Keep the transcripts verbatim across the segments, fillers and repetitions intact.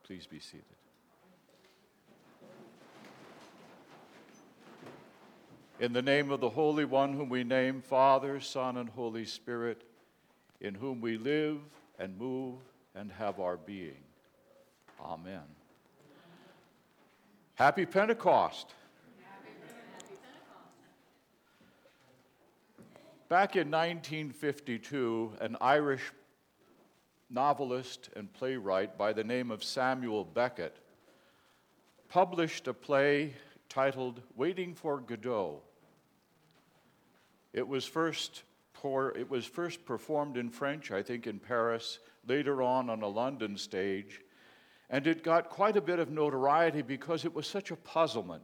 Please be seated. In the name of the Holy One, whom we name Father, Son, and Holy Spirit, in whom we live and move and have our being. Amen. Happy Pentecost. Happy Pentecost. Back in nineteen fifty-two, an Irish novelist and playwright by the name of Samuel Beckett published a play titled Waiting for Godot. It was first pour, it was first performed in French, I think in Paris, later on on a London stage, and it got quite a bit of notoriety because it was such a puzzlement.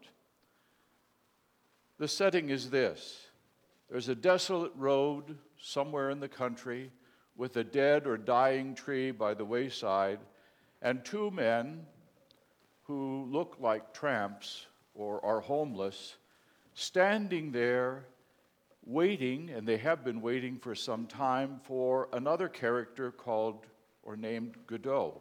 The setting is this. There's a desolate road somewhere in the country with a dead or dying tree by the wayside, and two men who look like tramps or are homeless, standing there waiting, and they have been waiting for some time, for another character called or named Godot.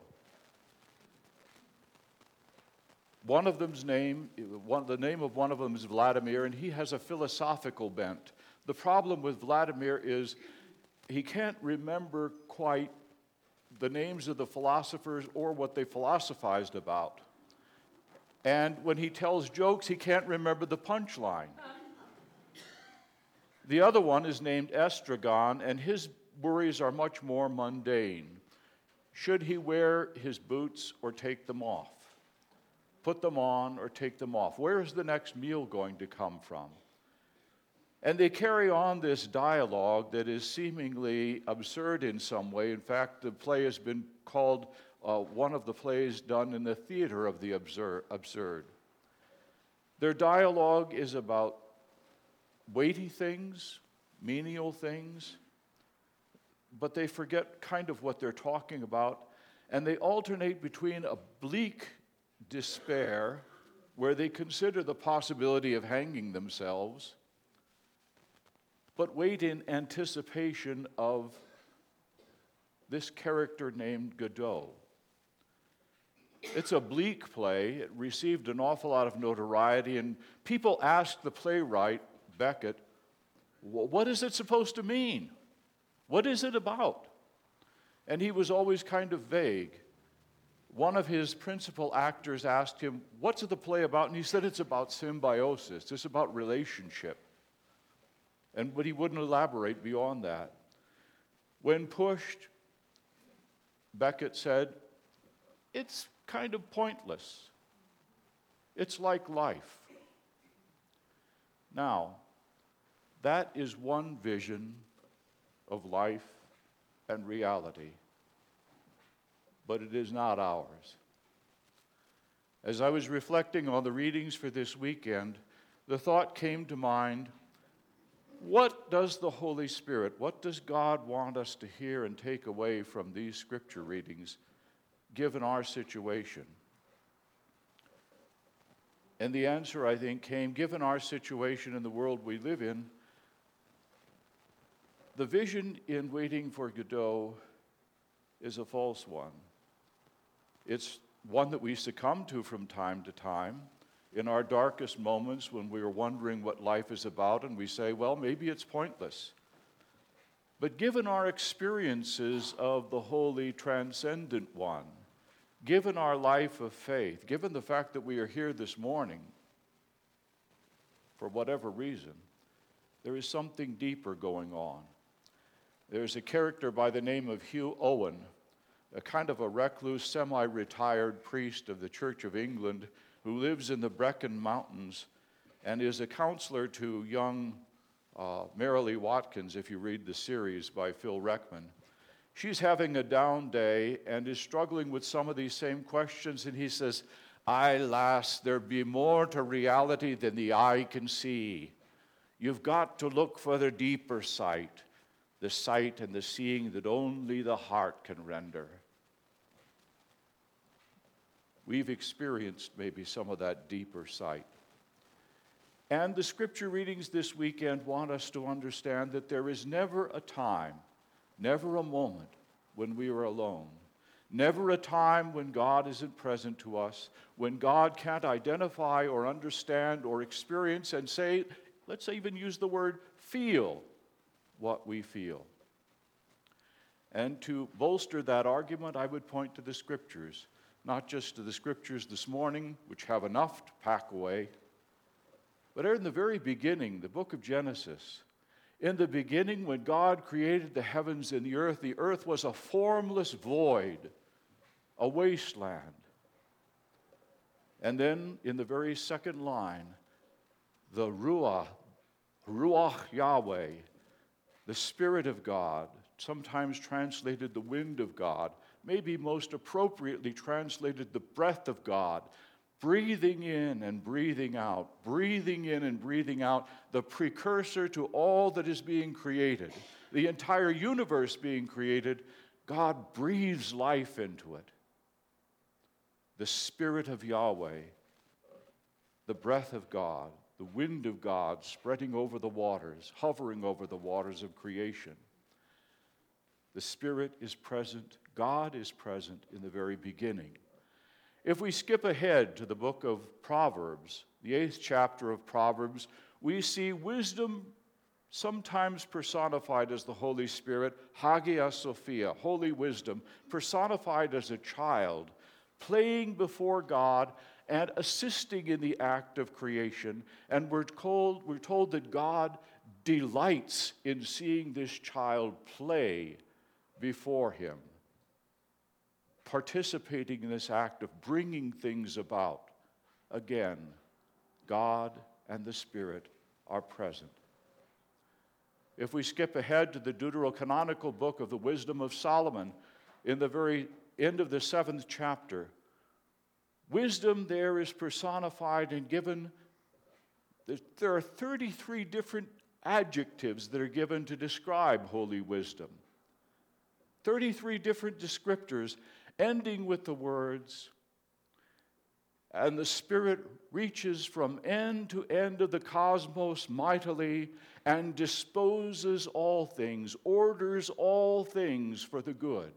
One of them's name, one, the name of one of them is Vladimir, and he has a philosophical bent. The problem with Vladimir is he can't remember quite the names of the philosophers or what they philosophized about. And when he tells jokes, he can't remember the punchline. The other one is named Estragon, and his worries are much more mundane. Should he wear his boots or take them off? Put them on or take them off? Where is the next meal going to come from? And they carry on this dialogue that is seemingly absurd in some way. In fact, the play has been called uh, one of the plays done in the theater of the absurd. absurd. Their dialogue is about weighty things, menial things, but they forget kind of what they're talking about, and they alternate between a bleak despair, where they consider the possibility of hanging themselves, but wait in anticipation of this character named Godot. It's a bleak play. It received an awful lot of notoriety, and people asked the playwright, Beckett, what is it supposed to mean? What is it about? And he was always kind of vague. One of his principal actors asked him, what's the play about? And he said it's about symbiosis. It's about relationship. And but he wouldn't elaborate beyond that. When pushed, Beckett said, it's kind of pointless. It's like life. Now, that is one vision of life and reality, but it is not ours. As I was reflecting on the readings for this weekend, the thought came to mind, what does the Holy Spirit, what does God want us to hear and take away from these scripture readings, given our situation? And the answer, I think, came, given our situation in the world we live in, the vision in Waiting for Godot is a false one. It's one that we succumb to from time to time in our darkest moments when we are wondering what life is about, and we say, well, maybe it's pointless. But given our experiences of the Holy Transcendent One, given our life of faith, given the fact that we are here this morning, for whatever reason, there is something deeper going on. There's a character by the name of Hugh Owen, a kind of a recluse, semi-retired priest of the Church of England who lives in the Brecon Mountains and is a counselor to young uh, Marilee Watkins, if you read the series by Phil Reckman. She's having a down day and is struggling with some of these same questions, and he says, "Aye, lass, there be more to reality than the eye can see. You've got to look for the deeper sight, the sight and the seeing that only the heart can render." We've experienced maybe some of that deeper sight. And the scripture readings this weekend want us to understand that there is never a time, never a moment when we are alone. Never a time when God isn't present to us, when God can't identify or understand or experience and say, let's even use the word feel what we feel. And to bolster that argument, I would point to the Scriptures, not just to the Scriptures this morning, which have enough to pack away, but in the very beginning, the book of Genesis. In the beginning, when God created the heavens and the earth, the earth was a formless void, a wasteland. And then in the very second line, the Ruach, Ruach Yahweh, the Spirit of God, sometimes translated the wind of God, maybe most appropriately translated the breath of God, breathing in and breathing out, breathing in and breathing out, the precursor to all that is being created, the entire universe being created. God breathes life into it. The Spirit of Yahweh, the breath of God, the wind of God spreading over the waters, hovering over the waters of creation. The Spirit is present, God is present in the very beginning. If we skip ahead to the book of Proverbs, the eighth chapter of Proverbs, we see wisdom sometimes personified as the Holy Spirit, Hagia Sophia, holy wisdom, personified as a child, playing before God and assisting in the act of creation. And we're told, we're told that God delights in seeing this child play before him, participating in this act of bringing things about. Again, God and the Spirit are present. If we skip ahead to the deuterocanonical book of the Wisdom of Solomon, in the very end of the seventh chapter, wisdom there is personified and given. There are thirty-three different adjectives that are given to describe holy wisdom. thirty-three different descriptors, ending with the words, and the Spirit reaches from end to end of the cosmos mightily and disposes all things, orders all things for the good.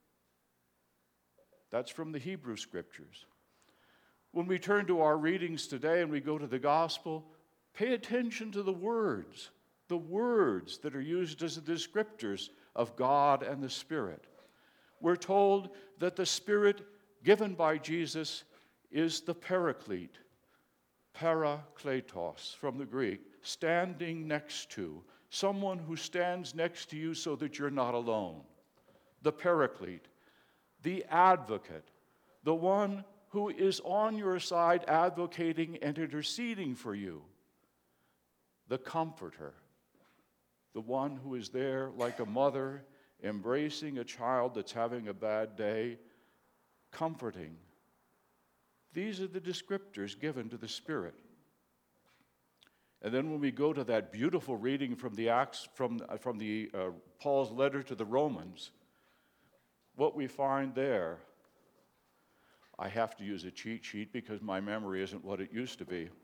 That's from the Hebrew Scriptures. When we turn to our readings today and we go to the Gospel, pay attention to the words, the words that are used as the descriptors of God and the Spirit. We're told that the Spirit given by Jesus is the Paraclete, parakletos from the Greek, standing next to, someone who stands next to you so that you're not alone. The Paraclete, the Advocate, the one who is on your side advocating and interceding for you. The Comforter, the one who is there like a mother embracing a child that's having a bad day, comforting. These are the descriptors given to the Spirit. And then when we go to that beautiful reading from the Acts, from, from the uh, Paul's letter to the Romans, what we find there, I have to use a cheat sheet because my memory isn't what it used to be.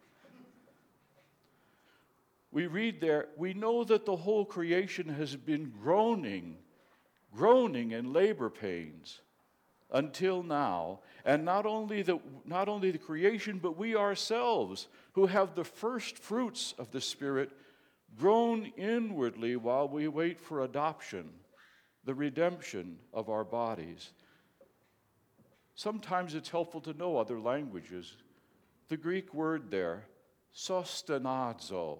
We read there, we know that the whole creation has been groaning, groaning in labor pains until now. And not only the, not only the creation, but we ourselves, who have the first fruits of the Spirit, groan inwardly while we wait for adoption, the redemption of our bodies. Sometimes it's helpful to know other languages. The Greek word there, sostenazo,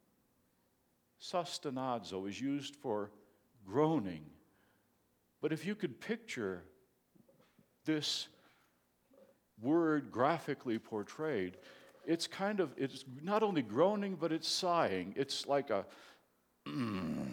Sostenazo is used for groaning. But if you could picture this word graphically portrayed, it's kind of, it's not only groaning, but it's sighing. It's like a, mm.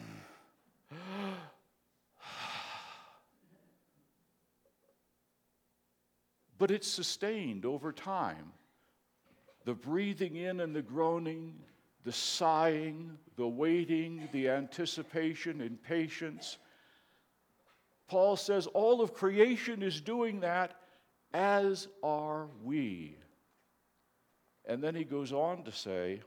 But it's sustained over time. The breathing in and the groaning, the sighing, the waiting, the anticipation and patience. Paul says all of creation is doing that, as are we. And then he goes on to say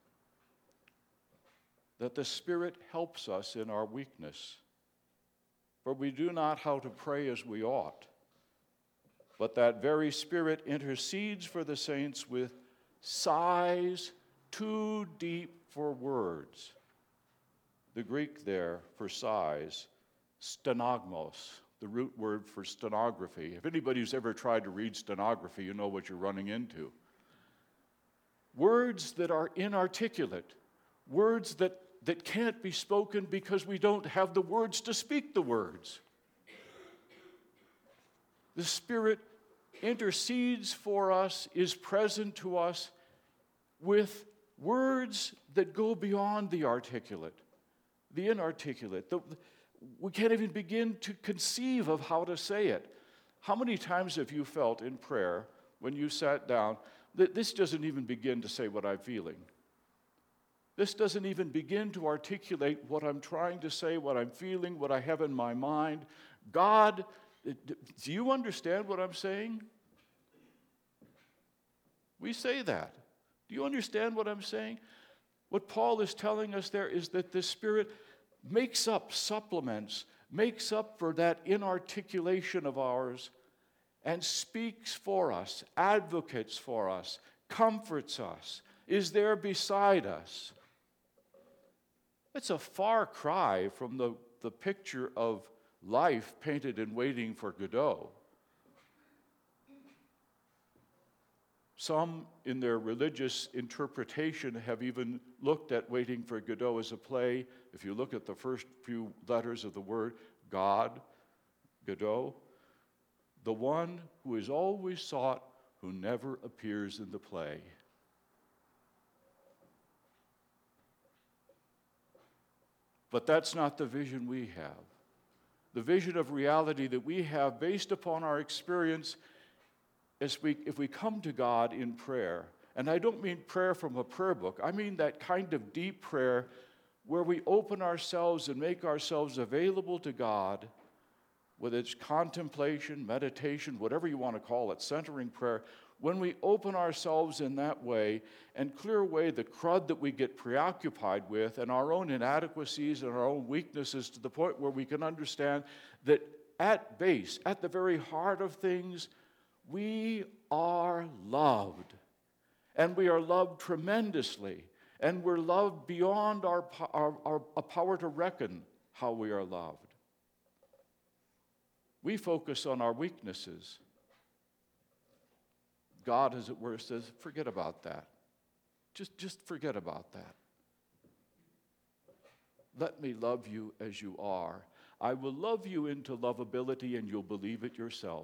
that the Spirit helps us in our weakness. for we do not how to pray as we ought. But that very Spirit intercedes for the saints with sighs too deep for words. The Greek there for sighs, stenogmos, the root word for stenography. If anybody who's ever tried to read stenography, you know what you're running into. Words that are inarticulate, words that, that can't be spoken because we don't have the words to speak the words. The Spirit intercedes for us, is present to us with words that go beyond the articulate, the inarticulate. The, we can't even begin to conceive of how to say it. How many times have you felt in prayer when you sat down that this doesn't even begin to say what I'm feeling? This doesn't even begin to articulate what I'm trying to say, what I'm feeling, what I have in my mind. God, do you understand what I'm saying? We say that. Do you understand what I'm saying? What Paul is telling us there is that the Spirit makes up, supplements, makes up for that inarticulation of ours and speaks for us, advocates for us, comforts us, is there beside us. It's a far cry from the, the picture of life painted in Waiting for Godot. Some, in their religious interpretation, have even looked at Waiting for Godot as a play. If you look at the first few letters of the word, God, Godot, the one who is always sought, who never appears in the play. But that's not the vision we have. The vision of reality that we have based upon our experience As we, if we come to God in prayer, and I don't mean prayer from a prayer book, I mean that kind of deep prayer where we open ourselves and make ourselves available to God with its contemplation, meditation, whatever you want to call it, centering prayer. When we open ourselves in that way and clear away the crud that we get preoccupied with and our own inadequacies and our own weaknesses to the point where we can understand that at base, at the very heart of things, we are loved, and we are loved tremendously, and we're loved beyond our, our, our, our power to reckon how we are loved. We focus on our weaknesses. God, as it were, says, forget about that. Just, just forget about that. Let me love you as you are. I will love you into lovability, and you'll believe it yourself.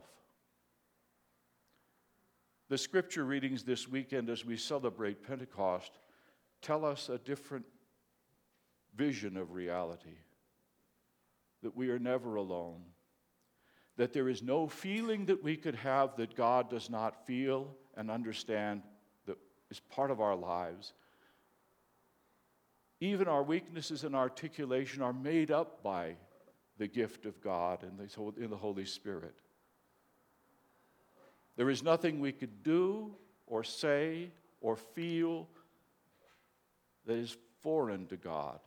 The scripture readings this weekend as we celebrate Pentecost tell us a different vision of reality, that we are never alone, that there is no feeling that we could have that God does not feel and understand that is part of our lives. Even our weaknesses and articulation are made up by the gift of God and in the Holy Spirit. There is nothing we could do or say or feel that is foreign to God.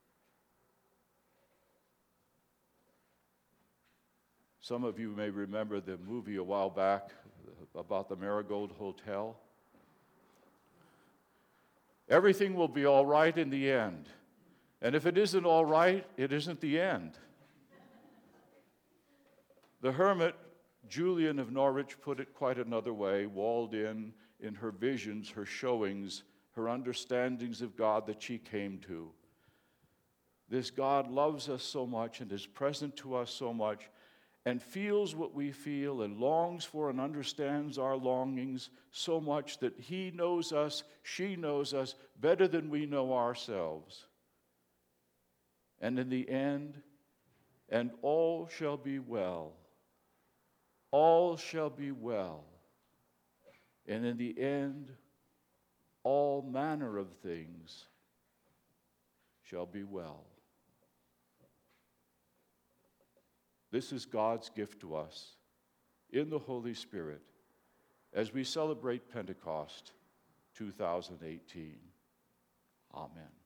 Some of you may remember the movie a while back about the Marigold Hotel. Everything will be all right in the end. And if it isn't all right, it isn't the end. The hermit Julian of Norwich put it quite another way, walled in in her visions, her showings, her understandings of God that she came to. This God loves us so much and is present to us so much and feels what we feel and longs for and understands our longings so much that he knows us, she knows us better than we know ourselves. And in the end, and all shall be well. All shall be well. And in the end, all manner of things shall be well. This is God's gift to us in the Holy Spirit as we celebrate Pentecost two thousand eighteen. Amen.